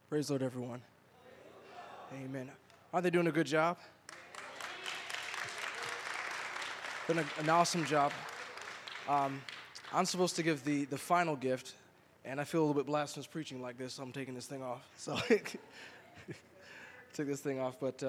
Praise the Lord, everyone. Amen. Aren't they doing a good job? Doing an awesome job. I'm supposed to give the final gift, and I feel a little bit blasphemous preaching like this, so I'm taking this thing off. So take this thing off. But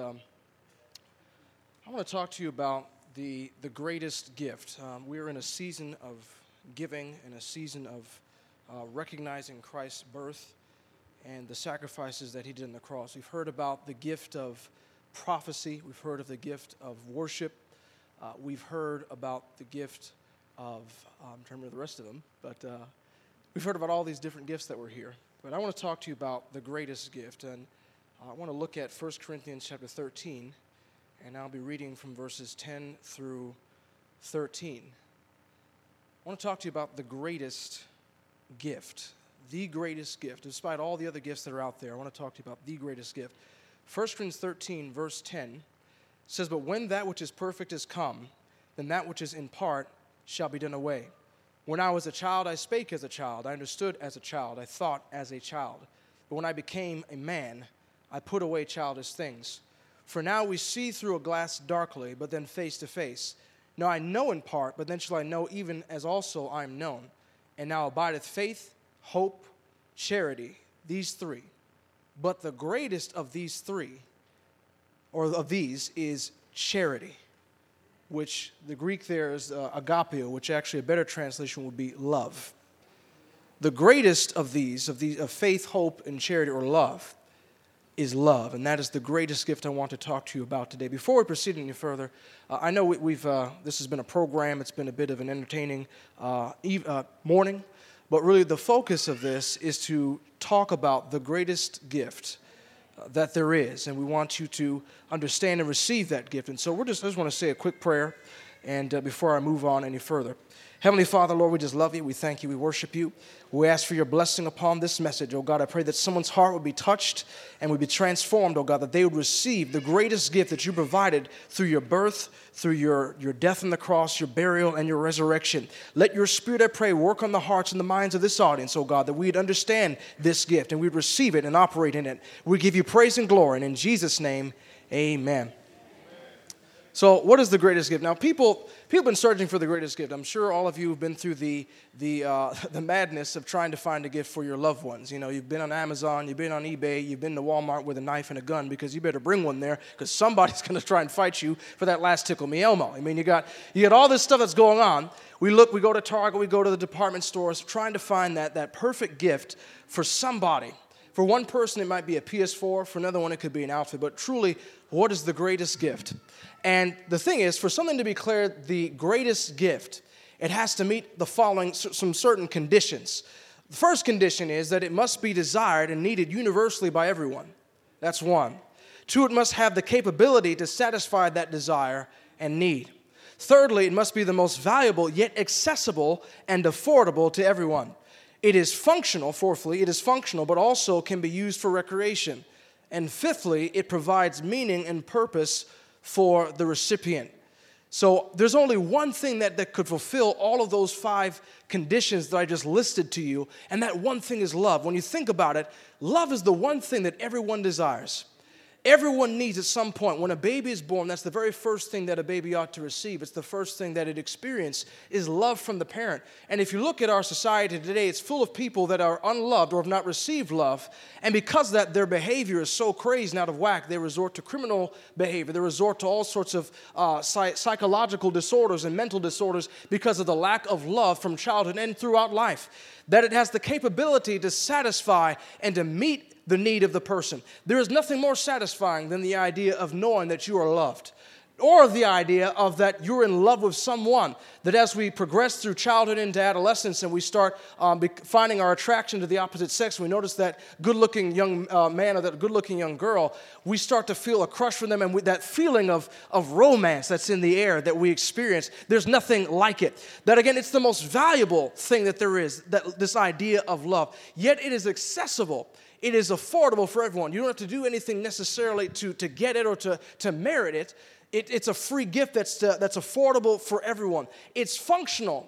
I want to talk to you about the greatest gift. We're in a season of giving, in a season of recognizing Christ's birth and the sacrifices that he did on the cross. We've heard about the gift of prophecy. We've heard of the gift of worship. We've heard about the gift of, I'm trying to remember the rest of them, but we've heard about all these different gifts that were here. But I want to talk to you about the greatest gift, and I want to look at 1 Corinthians chapter 13, and I'll be reading from verses 10 through 13. I want to talk to you about the greatest gift. The greatest gift. Despite all the other gifts that are out there, I want to talk to you about the greatest gift. 1 Corinthians 13, verse 10 says, "But when that which is perfect is come, then that which is in part shall be done away. When I was a child, I spake as a child. I understood as a child. I thought as a child. But when I became a man, I put away childish things. For now we see through a glass darkly, but then face to face. Now I know in part, but then shall I know even as also I am known. And now abideth faith, hope, charity, these three. But the greatest of these three, or of these, is charity," which the Greek there is agapeo, which actually a better translation would be love. The greatest of these, of faith, hope, and charity, or love, is love, and that is the greatest gift I want to talk to you about today. Before we proceed any further, I know this has been a program. It's been a bit of an entertaining morning. But really the focus of this is to talk about the greatest gift that there is. And we want you to understand and receive that gift. And so I just want to say a quick prayer and before I move on any further. Heavenly Father, Lord, we just love you. We thank you. We worship you. We ask for your blessing upon this message. Oh God, I pray that someone's heart would be touched and would be transformed, oh God, that they would receive the greatest gift that you provided through your birth, through your death on the cross, your burial, and your resurrection. Let your Spirit, I pray, work on the hearts and the minds of this audience, oh God, that we'd understand this gift and we'd receive it and operate in it. We give you praise and glory, and in Jesus' name, amen. So what is the greatest gift? Now, people have been searching for the greatest gift. I'm sure all of you have been through the madness of trying to find a gift for your loved ones. You know, you've been on Amazon, you've been on eBay, you've been to Walmart with a knife and a gun because you better bring one there because somebody's going to try and fight you for that last Tickle Me Elmo. I mean, you got all this stuff that's going on. We go to Target, we go to the department stores trying to find that perfect gift for somebody. For one person, it might be a PS4. For another one, it could be an outfit. But truly, what is the greatest gift? And the thing is, for something to be declared the greatest gift, it has to meet the following, some certain conditions. The first condition is that it must be desired and needed universally by everyone. That's one. Two, it must have the capability to satisfy that desire and need. Thirdly, it must be the most valuable, yet accessible and affordable to everyone. It is functional, fourthly, it is functional, but also can be used for recreation. And fifthly, it provides meaning and purpose for the recipient. So there's only one thing that could fulfill all of those five conditions that I just listed to you, and that one thing is love. When you think about it, love is the one thing that everyone desires. Everyone needs at some point. When a baby is born, that's the very first thing that a baby ought to receive. It's the first thing that it experiences is love from the parent. And if you look at our society today, it's full of people that are unloved or have not received love. And because of that, their behavior is so crazy and out of whack, they resort to criminal behavior. They resort to all sorts of psychological disorders and mental disorders because of the lack of love from childhood and throughout life. That it has the capability to satisfy and to meet the need of the person. There is nothing more satisfying than the idea of knowing that you are loved, or the idea of that you're in love with someone, that as we progress through childhood into adolescence and we start finding our attraction to the opposite sex, we notice that good-looking young man or that good-looking young girl, we start to feel a crush for them, and that feeling of romance that's in the air that we experience, there's nothing like it. That again, it's the most valuable thing that there is, this idea of love. Yet it is accessible. It is affordable for everyone. You don't have to do anything necessarily to get it or to merit it. It's a free gift that's affordable for everyone. It's functional.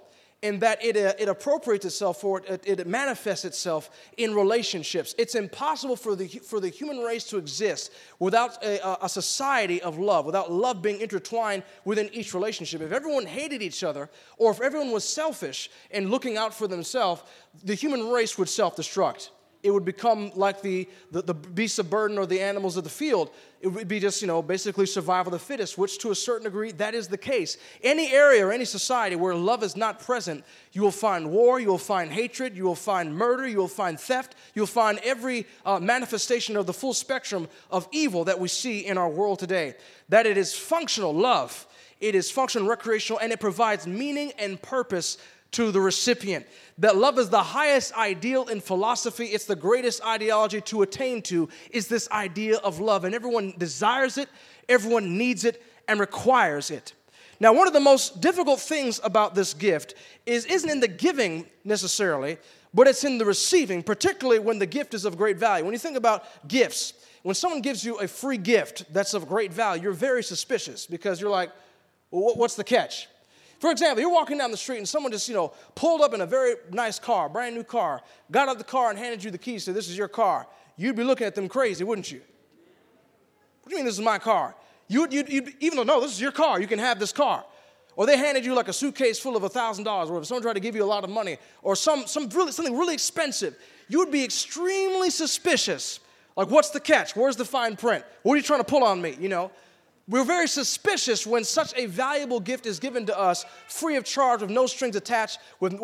in that it appropriates itself or it manifests itself in relationships. It's impossible for the human race to exist without a society of love, without love being intertwined within each relationship. If everyone hated each other, or if everyone was selfish and looking out for themselves, the human race would self-destruct. It would become like the beasts of burden or the animals of the field. It would be just, basically survival of the fittest, which to a certain degree, that is the case. Any area or any society where love is not present, you will find war, you will find hatred, you will find murder, you will find theft, you'll find every manifestation of the full spectrum of evil that we see in our world today. That it is functional love. It is functional, recreational, and it provides meaning and purpose to the recipient. That love is the highest ideal in philosophy. It's the greatest ideology to attain to, is this idea of love. And everyone desires it, everyone needs it, and requires it. Now, one of the most difficult things about this gift isn't in the giving necessarily, but it's in the receiving, particularly when the gift is of great value. When you think about gifts, when someone gives you a free gift that's of great value, you're very suspicious because you're like, well, what's the catch? For example, you're walking down the street and someone just, pulled up in a very nice car, brand new car, got out of the car and handed you the keys, said, this is your car. You'd be looking at them crazy, wouldn't you? What do you mean this is my car? You'd even though, no, this is your car, you can have this car. Or they handed you like a suitcase full of $1,000, or if someone tried to give you a lot of money, or something really expensive, you would be extremely suspicious. Like, what's the catch? Where's the fine print? What are you trying to pull on me, We're very suspicious when such a valuable gift is given to us free of charge, with no strings attached, with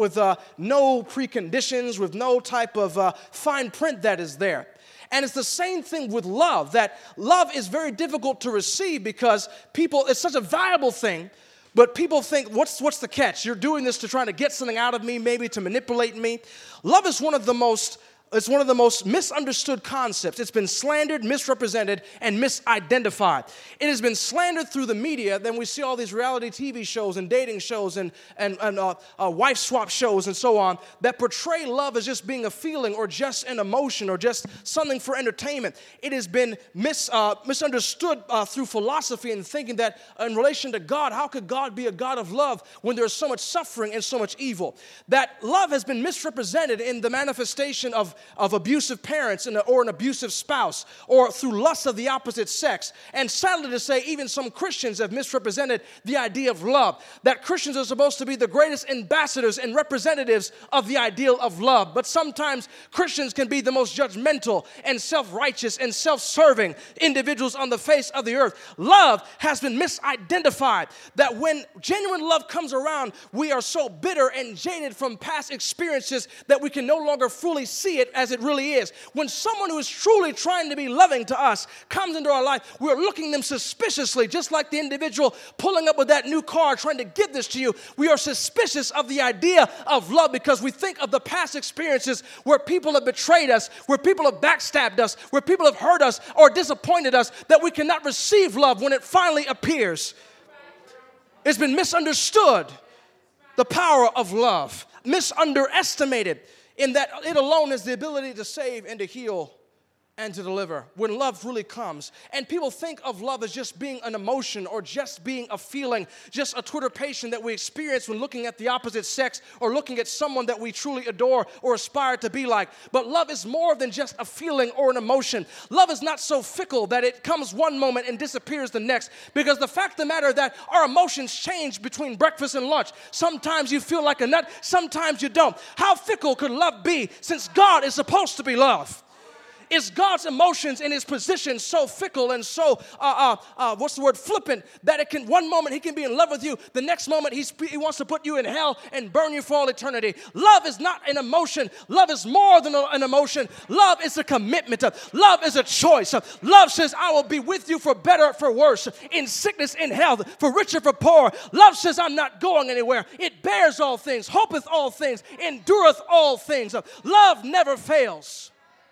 no preconditions, with no type of fine print that is there. And it's the same thing with love, that love is very difficult to receive because it's such a valuable thing, but people think, what's the catch? You're doing this to try to get something out of me, maybe to manipulate me. Love is one of the most misunderstood concepts. It's been slandered, misrepresented, and misidentified. It has been slandered through the media. Then we see all these reality TV shows and dating shows and wife swap shows and so on that portray love as just being a feeling or just an emotion or just something for entertainment. It has been misunderstood through philosophy and thinking that in relation to God, how could God be a God of love when there's so much suffering and so much evil? That love has been misrepresented in the manifestation of abusive parents or an abusive spouse, or through lust of the opposite sex. And sadly to say, even some Christians have misrepresented the idea of love, that Christians are supposed to be the greatest ambassadors and representatives of the ideal of love. But sometimes Christians can be the most judgmental and self-righteous and self-serving individuals on the face of the earth. Love has been misidentified, that when genuine love comes around, we are so bitter and jaded from past experiences that we can no longer fully see it as it really is. When someone who is truly trying to be loving to us comes into our life, we're looking at them suspiciously, just like the individual pulling up with that new car trying to give this to you. We are suspicious of the idea of love because we think of the past experiences where people have betrayed us, where people have backstabbed us, where people have hurt us or disappointed us, that we cannot receive love when it finally appears. It's been misunderstood, the power of love, misunderestimated, in that it alone has the ability to save and to heal and to deliver when love really comes. And people think of love as just being an emotion or just being a feeling, just a twitterpation that we experience when looking at the opposite sex or looking at someone that we truly adore or aspire to be like. But love is more than just a feeling or an emotion. Love is not so fickle that it comes one moment and disappears the next, because the fact of the matter is that our emotions change between breakfast and lunch. Sometimes you feel like a nut, sometimes you don't. How fickle could love be, since God is supposed to be love? Is God's emotions and his position so fickle and so, flippant, that it can, one moment he can be in love with you, the next moment he wants to put you in hell and burn you for all eternity. Love is not an emotion. Love is more than an emotion. Love is a commitment. Love is a choice. Love says, I will be with you for better, for worse, in sickness, in health, for richer, for poor. Love says, I'm not going anywhere. It bears all things, hopeth all things, endureth all things. Love never fails.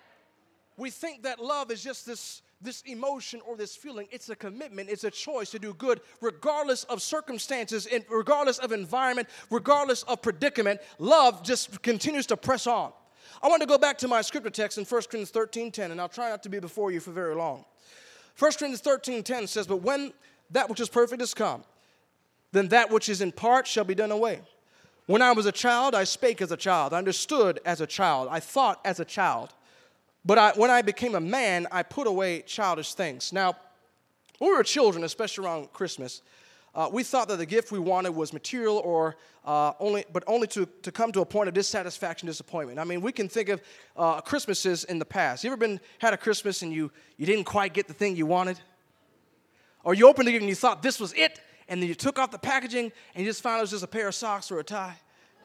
We think that love is just this emotion or this feeling. It's a commitment. It's a choice to do good regardless of circumstances, and regardless of environment, regardless of predicament. Love just continues to press on. I want to go back to my scripture text in 1 Corinthians 13:10, and I'll try not to be before you for very long. 1 Corinthians 13:10 says, but when that which is perfect is come, then that which is in part shall be done away. When I was a child, I spake as a child. I understood as a child. I thought as a child. But when I became a man, I put away childish things. Now, when we were children, especially around Christmas, we thought that the gift we wanted was material or only to come to a point of dissatisfaction, disappointment. I mean, we can think of Christmases in the past. You ever had a Christmas and you didn't quite get the thing you wanted? Or you opened it and you thought this was it, and then you took off the packaging and you just found it was just a pair of socks or a tie?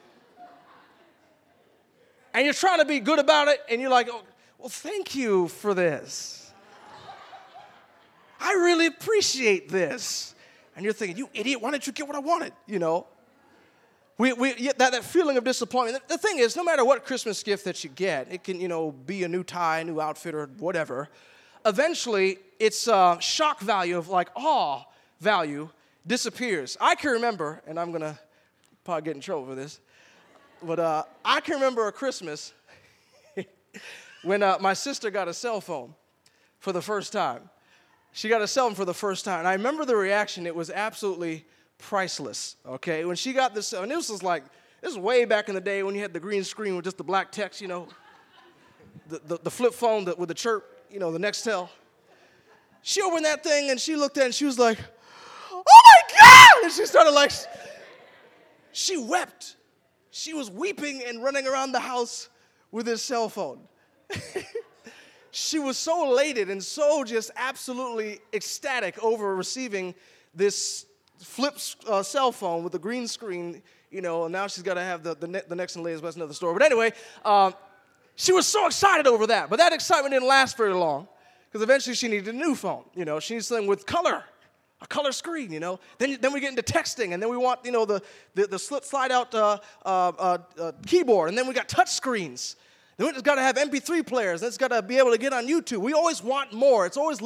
And you're trying to be good about it, and you're like, oh, well, thank you for this. I really appreciate this. And you're thinking, you idiot, why didn't you get what I wanted? You know, that feeling of disappointment. The thing is, no matter what Christmas gift that you get, it can, be a new tie, a new outfit, or whatever. Eventually, its shock value of like awe value disappears. I can remember, and I'm going to probably get in trouble for this, but I can remember a Christmas when my sister got a cell phone for the first time. She got a cell phone for the first time. And I remember the reaction. It was absolutely priceless, okay? When she got this, and this was way back in the day when you had the green screen with just the black text, the flip phone with the chirp, the Nextel. She opened that thing, and she looked at it, and she was like, oh, my God! And she started she wept. She was weeping and running around the house with his cell phone. She was so elated and so just absolutely ecstatic over receiving this flip cell phone with the green screen, and now she's got to have the next and latest best of the store. But anyway, she was so excited over that. But that excitement didn't last very long because eventually she needed a new phone. She needs something with color, a color screen, Then we get into texting, and then we want, the slide out keyboard, and then we got touch screens. Then it's got to have MP3 players. Then it's got to be able to get on YouTube. We always want more. It's always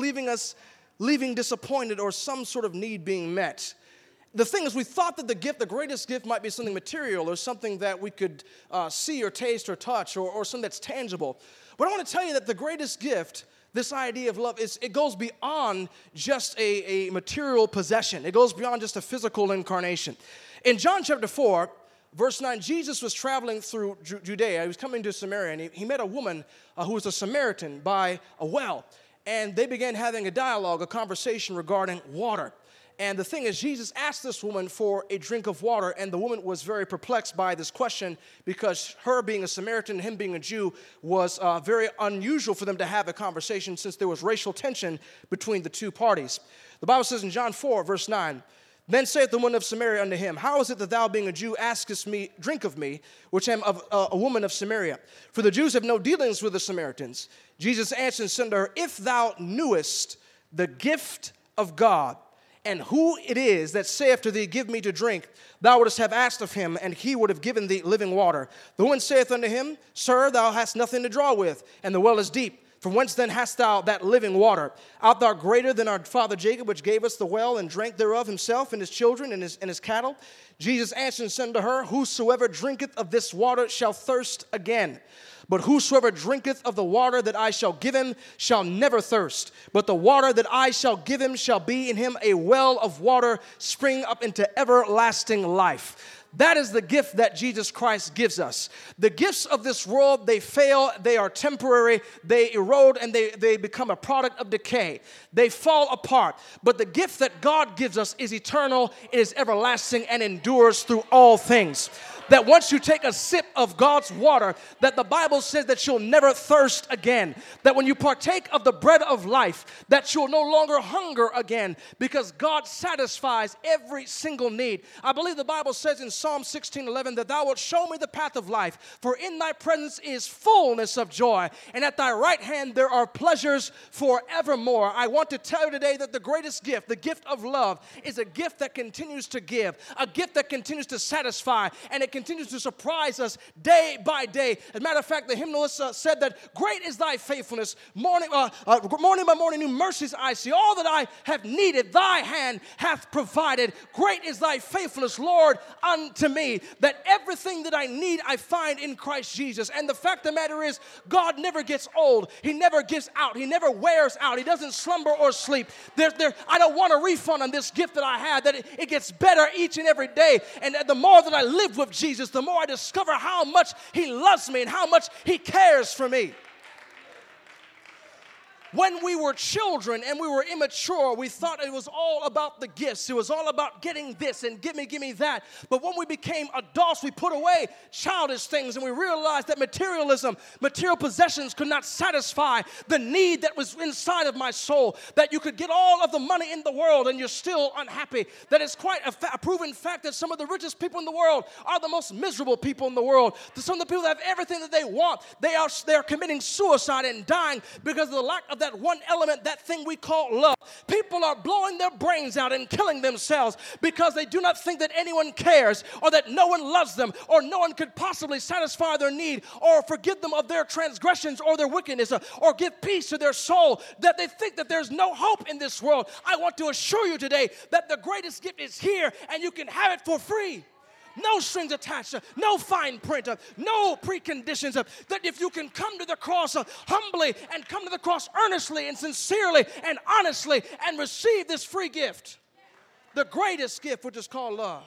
leaving disappointed or some sort of need being met. The thing is, we thought that the greatest gift might be something material or something that we could see or taste or touch or something that's tangible. But I want to tell you that the greatest gift, this idea of love, it goes beyond just a material possession. It goes beyond just a physical incarnation. In John chapter 4, Verse 9, Jesus was traveling through Judea. He was coming to Samaria, and he met a woman who was a Samaritan by a well. And they began having a dialogue, a conversation regarding water. And the thing is, Jesus asked this woman for a drink of water, and the woman was very perplexed by this question because her being a Samaritan and him being a Jew was very unusual for them to have a conversation since there was racial tension between the two parties. The Bible says in John 4, verse 9, then saith the woman of Samaria unto him, how is it that thou, being a Jew, askest me, drink of me, which am of a woman of Samaria? For the Jews have no dealings with the Samaritans. Jesus answered and said to her, if thou knewest the gift of God, and who it is that saith to thee, give me to drink, thou wouldst have asked of him, and he would have given thee living water. The woman saith unto him, sir, thou hast nothing to draw with, and the well is deep. From whence then hast thou that living water? Art thou greater than our father Jacob, which gave us the well, and drank thereof himself, and his children, and his cattle? Jesus answered and said unto her, whosoever drinketh of this water shall thirst again. But whosoever drinketh of the water that I shall give him shall never thirst. But the water that I shall give him shall be in him a well of water, springing up into everlasting life. That is the gift that Jesus Christ gives us. The gifts of this world, they fail, they are temporary, they erode, and they become a product of decay. They fall apart. But the gift that God gives us is eternal, it is everlasting, and endures through all things. That once you take a sip of God's water, that the Bible says that you'll never thirst again. That when you partake of the bread of life, that you'll no longer hunger again because God satisfies every single need. I believe the Bible says in Psalm 16:11 that thou wilt show me the path of life, for in thy presence is fullness of joy, and at thy right hand there are pleasures forevermore. I want to tell you today that the greatest gift, the gift of love, is a gift that continues to give, a gift that continues to satisfy, and it continues to surprise us day by day. As a matter of fact, the hymnalist said that great is thy faithfulness. Morning by morning, new mercies I see. All that I have needed, thy hand hath provided. Great is thy faithfulness, Lord, unto me. That everything that I need, I find in Christ Jesus. And the fact of the matter is, God never gets old. He never gives out. He never wears out. He doesn't slumber or sleep. I don't want a refund on this gift that I had, that it gets better each and every day. And the more that I live with Jesus, Jesus, the more I discover how much he loves me and how much he cares for me. When we were children and we were immature, we thought it was all about the gifts. It was all about getting this and give me that. But when we became adults, we put away childish things and we realized that materialism, material possessions could not satisfy the need that was inside of my soul. That you could get all of the money in the world and you're still unhappy. That it's quite a proven fact that some of the richest people in the world are the most miserable people in the world. Some of the people that have everything that they want, they are committing suicide and dying because of the lack of that one element, that thing we call love. People are blowing their brains out and killing themselves because they do not think that anyone cares or that no one loves them or no one could possibly satisfy their need or forgive them of their transgressions or their wickedness or give peace to their soul, that they think that there's no hope in this world. I want to assure you today that the greatest gift is here and you can have it for free. No strings attached, no fine print, no preconditions. That if you can come to the cross humbly and come to the cross earnestly and sincerely and honestly and receive this free gift, the greatest gift, which is called love.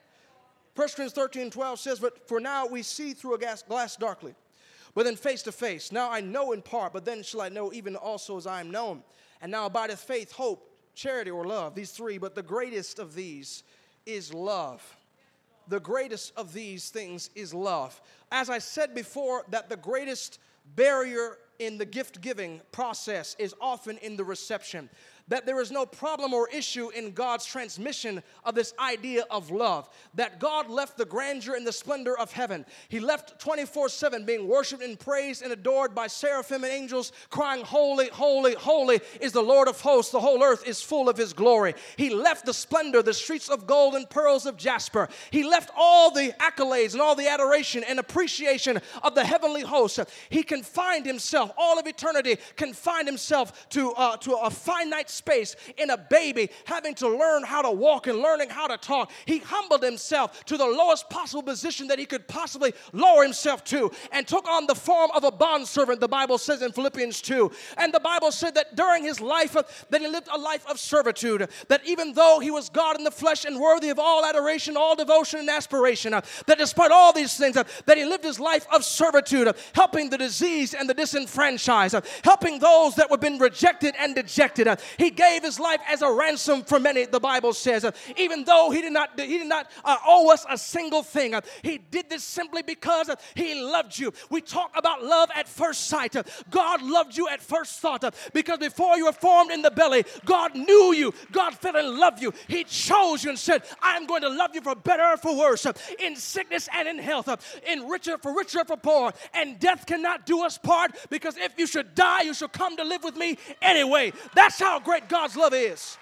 1 Corinthians 13:12 says, "But for now we see through a glass darkly, but then face to face. Now I know in part, but then shall I know even also as I am known. And now abideth faith, hope, charity, or love, these three, but the greatest of these is love." The greatest of these things is love. As I said before, that the greatest barrier in the gift-giving process is often in the reception. That there is no problem or issue in God's transmission of this idea of love. That God left the grandeur and the splendor of heaven. He left 24/7 being worshiped and praised and adored by seraphim and angels, crying, "Holy, holy, holy is the Lord of hosts. The whole earth is full of his glory." He left the splendor, the streets of gold and pearls of jasper. He left all the accolades and all the adoration and appreciation of the heavenly host. He confined himself, all of eternity, confined himself to a finite space in a baby, having to learn how to walk and learning how to talk. He humbled himself to the lowest possible position that he could possibly lower himself to and took on the form of a bondservant, the Bible says in Philippians 2. And the Bible said that during his life, that he lived a life of servitude, that even though he was God in the flesh and worthy of all adoration, all devotion and aspiration, that despite all these things, that he lived his life of servitude, helping the diseased and the disenfranchised, helping those that were been rejected and dejected. He gave his life as a ransom for many, the Bible says. Even though he did not owe us a single thing. He did this simply because he loved you. We talk about love at first sight. God loved you at first thought because before you were formed in the belly, God knew you. God fell in love you. He chose you and said, "I'm going to love you for better or for worse, in sickness and in health, in richer or for poor, and death cannot do us part, because if you should die, you shall come to live with me anyway." That's how great God's love is.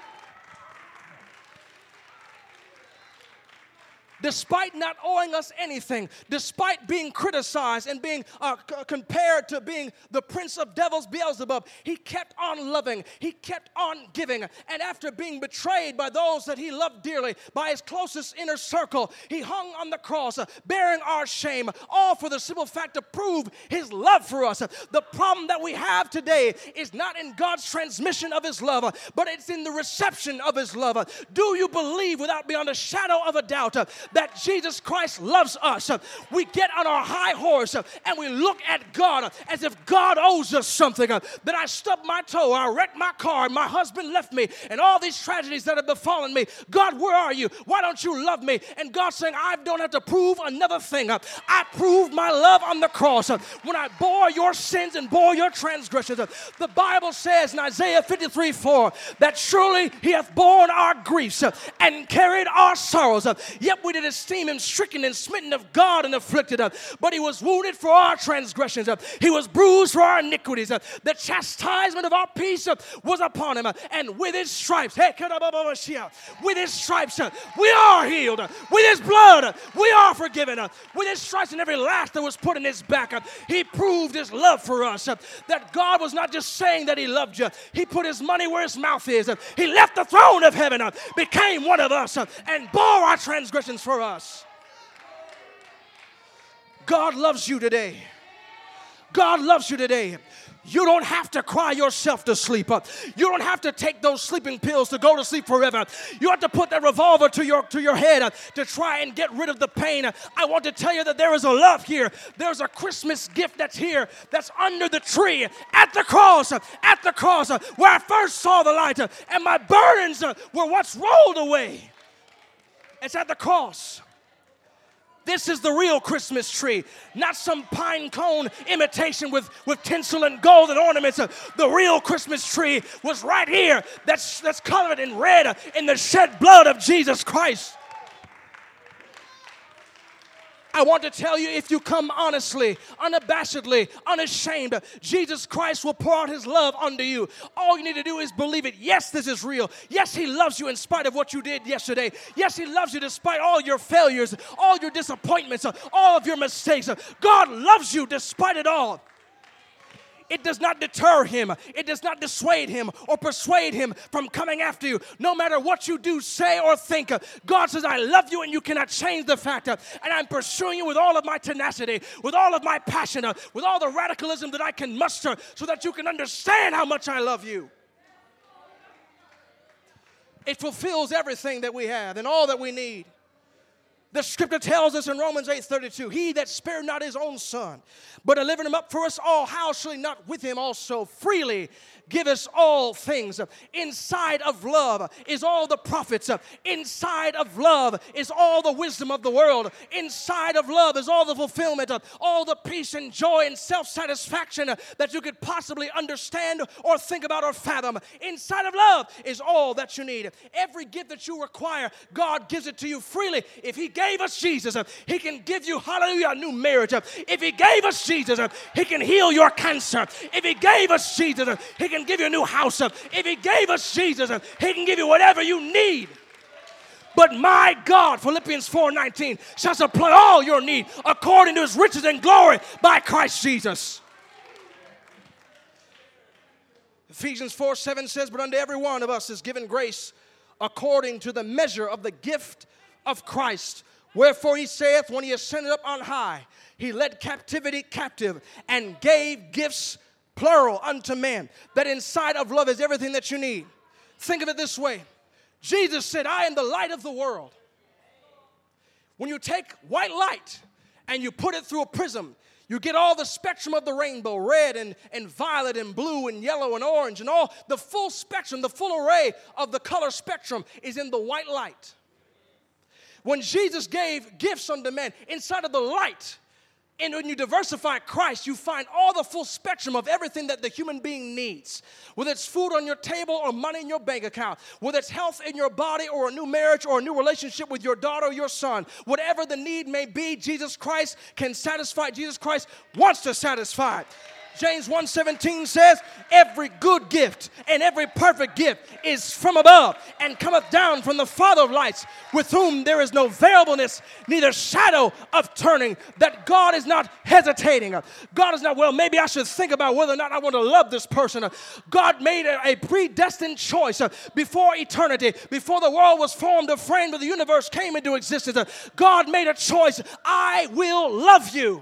Despite not owing us anything, despite being criticized and being compared to being the prince of devils, Beelzebub, he kept on loving. He kept on giving. And after being betrayed by those that he loved dearly, by his closest inner circle, he hung on the cross, bearing our shame, all for the simple fact to prove his love for us. The problem that we have today is not in God's transmission of his love, but it's in the reception of his love. Do you believe without beyond a shadow of a doubt that Jesus Christ loves us? We get on our high horse and we look at God as if God owes us something. That I stubbed my toe, I wrecked my car, my husband left me, and all these tragedies that have befallen me. God, where are you? Why don't you love me? And God's saying, I don't have to prove another thing. I proved my love on the cross when I bore your sins and bore your transgressions. The Bible says in Isaiah 53:4 that surely he hath borne our griefs and carried our sorrows. Yet we did esteem him stricken and smitten of God and afflicted. But he was wounded for our transgressions. He was bruised for our iniquities. The chastisement of our peace was upon him. And with his stripes, we are healed. With his blood, we are forgiven. With his stripes and every lash that was put in his back, he proved his love for us. That God was not just saying that he loved you. He put his money where his mouth is. He left the throne of heaven, became one of us, and bore our transgressions for us. God loves you today. God loves you today. You don't have to cry yourself to sleep. You don't have to take those sleeping pills to go to sleep forever. You have to put that revolver to your head to try and get rid of the pain. I want to tell you that there is a love here. There's a Christmas gift that's here, that's under the tree, at the cross, where I first saw the light, and my burdens were once rolled away. It's at the cross. This is the real Christmas tree, not some pine cone imitation with tinsel and gold and ornaments. The real Christmas tree was right here, that's colored in red in the shed blood of Jesus Christ. I want to tell you, if you come honestly, unabashedly, unashamed, Jesus Christ will pour out his love unto you. All you need to do is believe it. Yes, this is real. Yes, he loves you in spite of what you did yesterday. Yes, he loves you despite all your failures, all your disappointments, all of your mistakes. God loves you despite it all. It does not deter him. It does not dissuade him or persuade him from coming after you. No matter what you do, say, or think, God says, I love you and you cannot change the fact. And I'm pursuing you with all of my tenacity, with all of my passion, with all the radicalism that I can muster so that you can understand how much I love you. It fulfills everything that we have and all that we need. The scripture tells us in Romans 8:32, he that spared not his own son, but delivered him up for us all, how shall he not with him also freely give us all things? Inside of love is all the prophets. Inside of love is all the wisdom of the world. Inside of love is all the fulfillment, all the peace and joy and self-satisfaction that you could possibly understand or think about or fathom. Inside of love is all that you need. Every gift that you require, God gives it to you freely. If he gave us Jesus, he can give you, hallelujah, a new marriage. If he gave us Jesus, he can heal your cancer. If he gave us Jesus, he can give you a new house. If he gave us Jesus, he can give you whatever you need. But my God, Philippians 4:19, shall supply all your need according to his riches and glory by Christ Jesus. Ephesians 4:7 says, but unto every one of us is given grace according to the measure of the gift of Christ. Wherefore he saith, when he ascended up on high, he led captivity captive and gave gifts, plural, unto men. That inside of love is everything that you need. Think of it this way. Jesus said, I am the light of the world. When you take white light and you put it through a prism, you get all the spectrum of the rainbow, red and violet and blue and yellow and orange, and all the full spectrum, the full array of the color spectrum is in the white light. When Jesus gave gifts unto men, inside of the light, and when you diversify Christ, you find all the full spectrum of everything that the human being needs. Whether it's food on your table or money in your bank account, whether it's health in your body or a new marriage or a new relationship with your daughter or your son, whatever the need may be, Jesus Christ can satisfy. Jesus Christ wants to satisfy it. James 1:17 says, every good gift and every perfect gift is from above and cometh down from the Father of lights, with whom there is no variableness, neither shadow of turning. That God is not hesitating. God is not, well, maybe I should think about whether or not I want to love this person. God made a predestined choice before eternity, before the world was formed or framed or the universe came into existence. God made a choice. I will love you.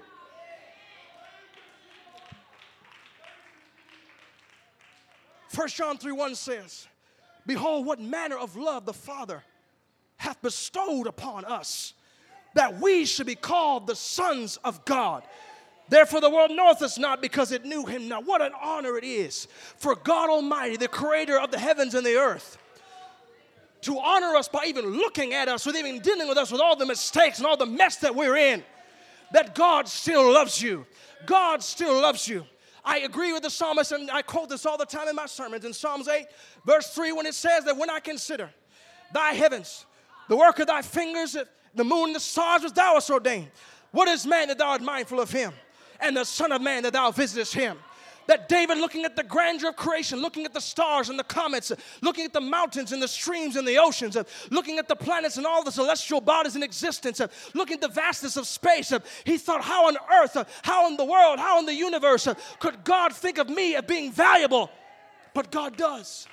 1 John 3:1 says, behold, what manner of love the Father hath bestowed upon us, that we should be called the sons of God. Therefore the world knoweth us not, because it knew him not. What an honor it is for God Almighty, the creator of the heavens and the earth, to honor us by even looking at us, with even dealing with us with all the mistakes and all the mess that we're in, that God still loves you. God still loves you. I agree with the psalmist, and I quote this all the time in my sermons, in Psalms 8, verse 3, when it says that when I consider thy heavens, the work of thy fingers, the moon and the stars which thou hast ordained, what is man that thou art mindful of him, and the son of man that thou visitest him? That David, looking at the grandeur of creation, looking at the stars and the comets, looking at the mountains and the streams and the oceans, looking at the planets and all the celestial bodies in existence, looking at the vastness of space, he thought, how on earth, how in the world, how in the universe could God think of me as being valuable? But God does.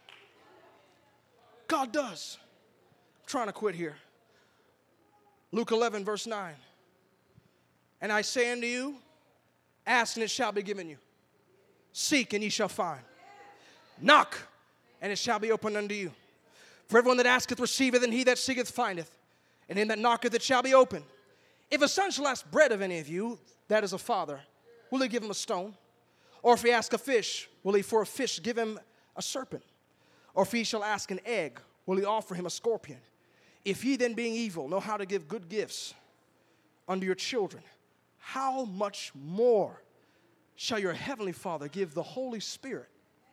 God does. I'm trying to quit here. Luke 11, verse 9. And I say unto you, ask and it shall be given you. Seek, and ye shall find. Knock, and it shall be opened unto you. For everyone that asketh receiveth, and he that seeketh findeth. And him that knocketh it shall be opened. If a son shall ask bread of any of you, that is a father, will he give him a stone? Or if he ask a fish, will he for a fish give him a serpent? Or if he shall ask an egg, will he offer him a scorpion? If ye then, being evil, know how to give good gifts unto your children, how much more shall your heavenly Father give the Holy Spirit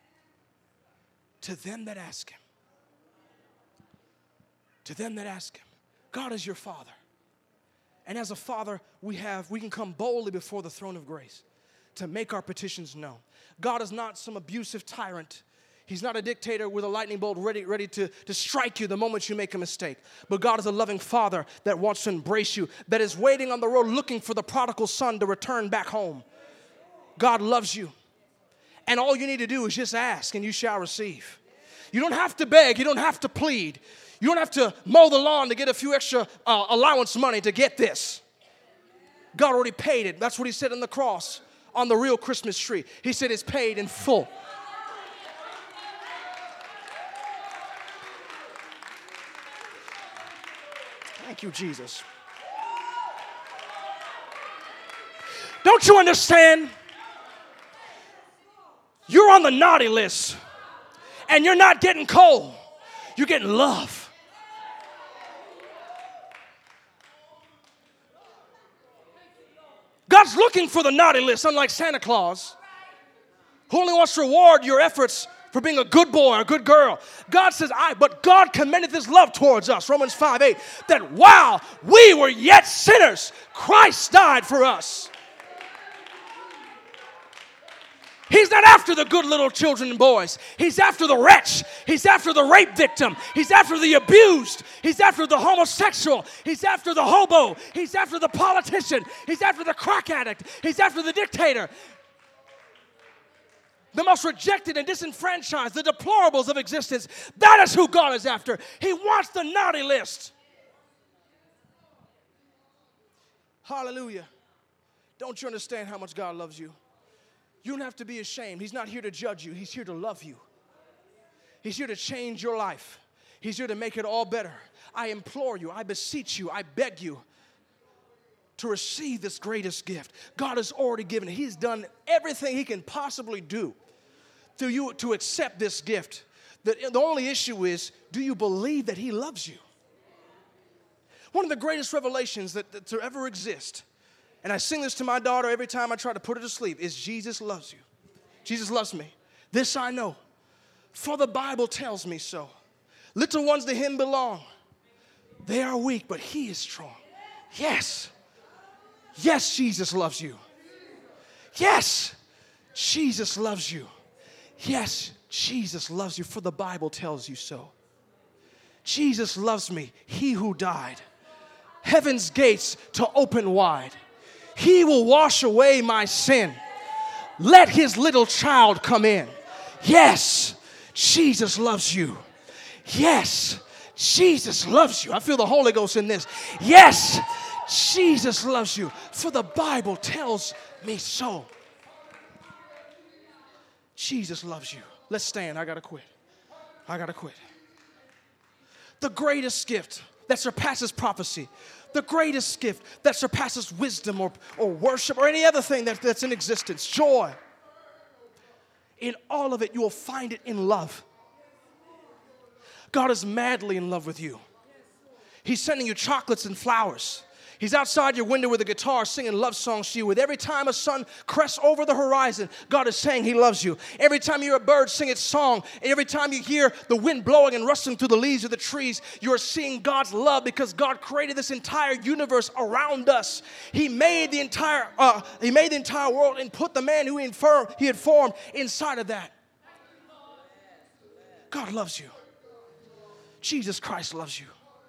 to them that ask him? To them that ask him. God is your Father. And as a father, we can come boldly before the throne of grace to make our petitions known. God is not some abusive tyrant. He's not a dictator with a lightning bolt ready to strike you the moment you make a mistake. But God is a loving Father that wants to embrace you, that is waiting on the road looking for the prodigal son to return back home. God loves you. And all you need to do is just ask and you shall receive. You don't have to beg. You don't have to plead. You don't have to mow the lawn to get a few extra allowance money to get this. God already paid it. That's what he said on the cross, on the real Christmas tree. He said it's paid in full. Thank you, Jesus. Don't you understand? You're on the naughty list, and you're not getting coal. You're getting love. God's looking for the naughty list, unlike Santa Claus, who only wants to reward your efforts for being a good boy or a good girl. God says, but God commendeth his love towards us, Romans 5:8, that while we were yet sinners, Christ died for us. He's not after the good little children and boys. He's after the wretch. He's after the rape victim. He's after the abused. He's after the homosexual. He's after the hobo. He's after the politician. He's after the crack addict. He's after the dictator. The most rejected and disenfranchised, the deplorables of existence. That is who God is after. He wants the naughty list. Hallelujah. Don't you understand how much God loves you? You don't have to be ashamed. He's not here to judge you. He's here to love you. He's here to change your life. He's here to make it all better. I implore you, I beseech you, I beg you to receive this greatest gift. God has already given it. He's done everything he can possibly do through you to accept this gift. The only issue is, do you believe that he loves you? One of the greatest revelations that to ever exist, and I sing this to my daughter every time I try to put her to sleep, is Jesus loves you. Jesus loves me. This I know, for the Bible tells me so. Little ones to him belong. They are weak, but he is strong. Yes. Yes, Jesus loves you. Yes, Jesus loves you. Yes, Jesus loves you, for the Bible tells you so. Jesus loves me, he who died. Heaven's gates to open wide. He will wash away my sin. Let his little child come in. Yes, Jesus loves you. Yes, Jesus loves you. I feel the Holy Ghost in this. Yes, Jesus loves you, for the Bible tells me so. Jesus loves you. Let's stand. I gotta quit. The greatest gift that surpasses prophecy, the greatest gift that surpasses wisdom or worship or any other thing that's in existence, joy. In all of it, you will find it in love. God is madly in love with you. He's sending you chocolates and flowers. He's outside your window with a guitar singing love songs to you. With every time a sun crests over the horizon, God is saying he loves you. Every time you hear a bird sing its song, and every time you hear the wind blowing and rustling through the leaves of the trees, you are seeing God's love, because God created this entire universe around us. He made the entire world and put the man who he had formed inside of that. God loves you. Jesus Christ loves you.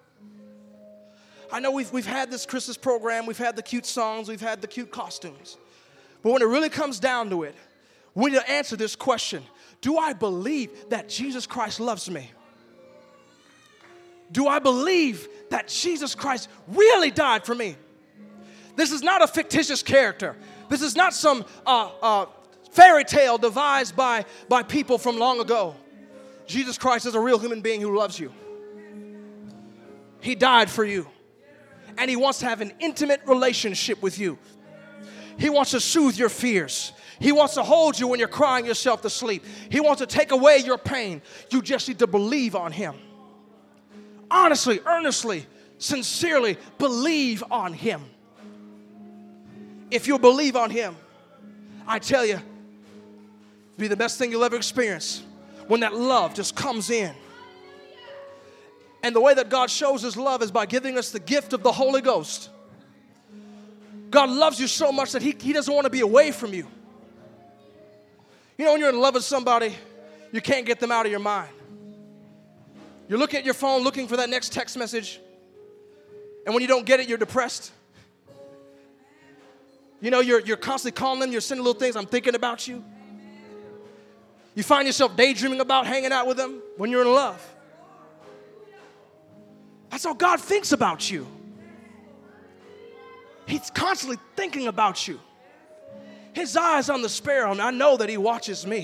I know we've had this Christmas program, we've had the cute songs, we've had the cute costumes. But when it really comes down to it, we need to answer this question. Do I believe that Jesus Christ loves me? Do I believe that Jesus Christ really died for me? This is not a fictitious character. This is not some fairy tale devised by people from long ago. Jesus Christ is a real human being who loves you. He died for you. And He wants to have an intimate relationship with you. He wants to soothe your fears. He wants to hold you when you're crying yourself to sleep. He wants to take away your pain. You just need to believe on Him. Honestly, earnestly, sincerely believe on Him. If you believe on Him, I tell you, it'll be the best thing you'll ever experience when that love just comes in. And the way that God shows His love is by giving us the gift of the Holy Ghost. God loves you so much that He doesn't want to be away from you. You know, when you're in love with somebody, you can't get them out of your mind. You're looking at your phone looking for that next text message. And when you don't get it, you're depressed. You know, you're constantly calling them. You're sending little things, I'm thinking about you. You find yourself daydreaming about hanging out with them when you're in love. That's how God thinks about you. He's constantly thinking about you. His eyes on the sparrow, and I know that He watches me.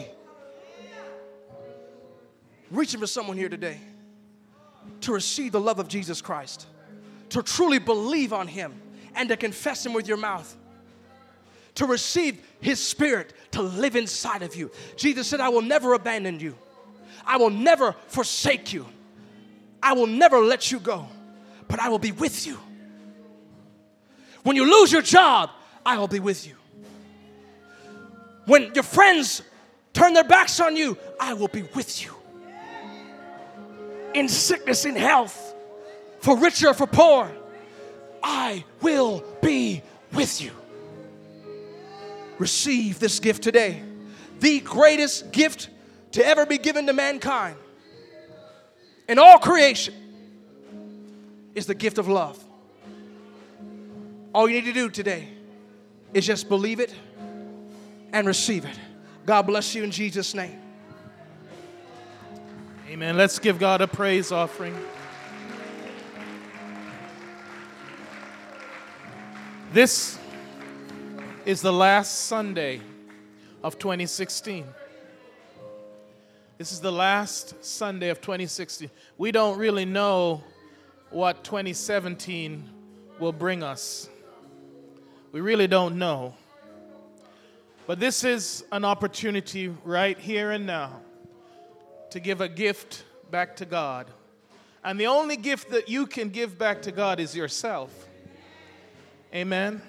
Reaching for someone here today to receive the love of Jesus Christ, to truly believe on Him, and to confess Him with your mouth, to receive His Spirit to live inside of you. Jesus said, I will never abandon you. I will never forsake you. I will never let you go, but I will be with you. When you lose your job, I will be with you. When your friends turn their backs on you, I will be with you. In sickness, in health, for richer, for poor, I will be with you. Receive this gift today. The greatest gift to ever be given to mankind in all creation is the gift of love. All you need to do today is just believe it and receive it. God bless you in Jesus' name. Amen. Let's give God a praise offering. This is the last Sunday of 2016. This is the last Sunday of 2016. We don't really know what 2017 will bring us. We really don't know. But this is an opportunity right here and now to give a gift back to God. And the only gift that you can give back to God is yourself. Amen.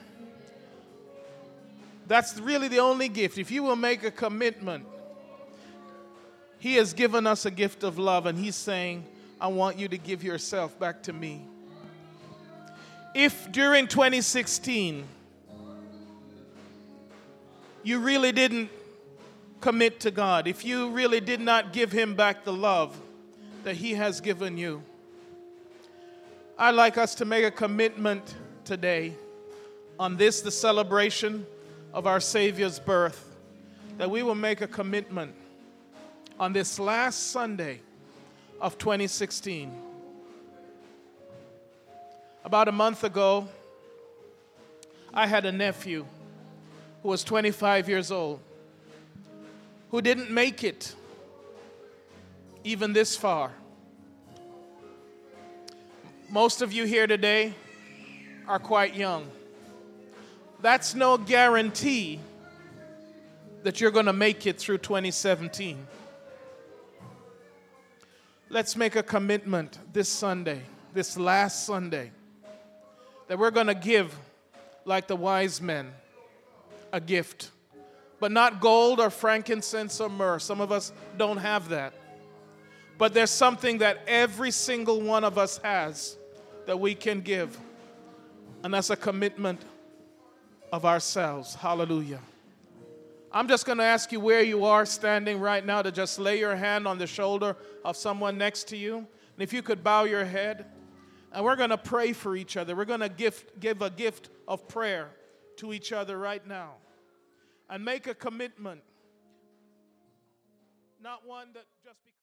That's really the only gift. If you will make a commitment, He has given us a gift of love, and He's saying, I want you to give yourself back to me. If during 2016 you really didn't commit to God, if you really did not give Him back the love that He has given you, I'd like us to make a commitment today on this, the celebration of our Savior's birth, that we will make a commitment on this last Sunday of 2016. About a month ago, I had a nephew who was 25 years old, who didn't make it even this far. Most of you here today are quite young. That's no guarantee that you're going to make it through 2017. Let's make a commitment this Sunday, this last Sunday, that we're going to give, like the wise men, a gift. But not gold or frankincense or myrrh. Some of us don't have that. But there's something that every single one of us has that we can give. And that's a commitment of ourselves. Hallelujah. I'm just going to ask you where you are standing right now to just lay your hand on the shoulder of someone next to you. And if you could bow your head. And we're going to pray for each other. We're going to give a gift of prayer to each other right now. And make a commitment. Not one that just